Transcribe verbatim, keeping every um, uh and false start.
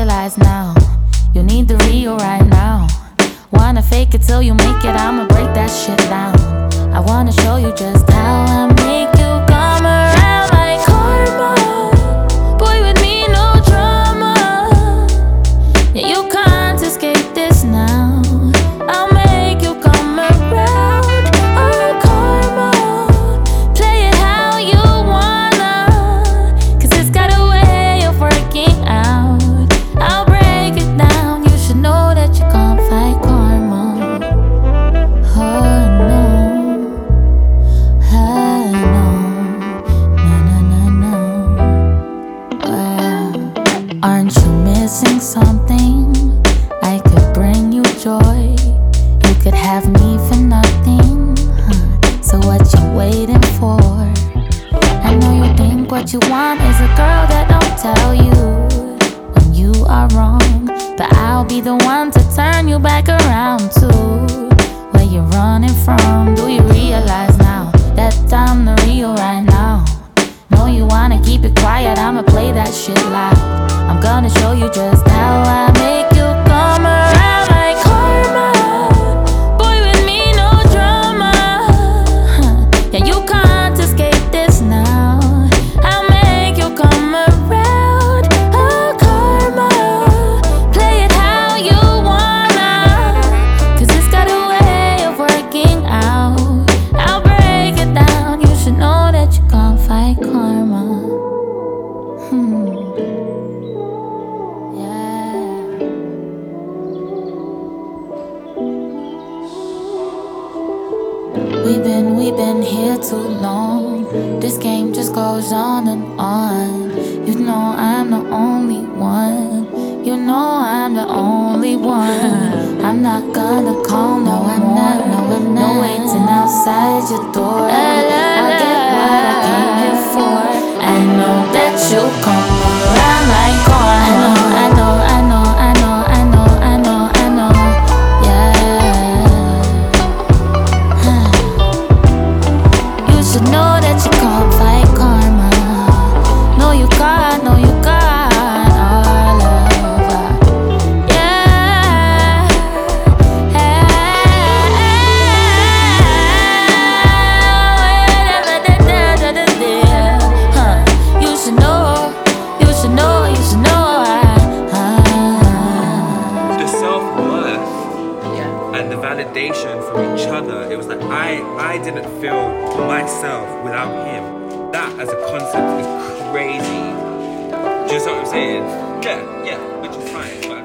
realize now you need the real right now. Wanna fake it till you make it, I'ma break that shit down. I wanna show you just how I make you come around like karma. Boy, with me, no drama. Yeah, you can't escape this now. I'll make you come around. Oh, karma. Play it how you wanna, cause it's got a way of working out. I'll break it down. You should know that you can't fight karma. Oh no, I know, no, no, no, no. Well, aren't you missing something? I could bring you joy. You could have me for nothing, huh? So what you waiting for? I know you think what you want is a girl that don't tell you when you are wrong, but I'll be the one to turn you back around to where you're running from. Do you realize now that I'm the real right now? Know you wanna keep it quiet, I'ma play that shit loud. I'm gonna show you just how I make you come around like karma. Boy, with me, no drama. Yeah, you can't escape this now. I'll make you come around. Oh, karma. Play it how you wanna, cause it's got a way of working out. I'll break it down. You should know that you can't fight karma. Hmm. We've been, we've been here too long. This game just goes on and on. You know I'm the only one. You know I'm the only one. I'm not gonna call no one more. No, I'm not. No waiting outside your door. I'll get what I came here for. I know that you'll come around like karma. I know, I know, I know, I know, I know, I know, I know. You should know that you can't fight karma. No, you can't, no, you can't. All over. Yeah. Huh. You should know, you should know, you should know. The self-worth and the validation from each other. It was like I, I didn't feel myself without him. That as a concept is crazy. Do you know what I'm saying? Yeah, yeah, which is fine. But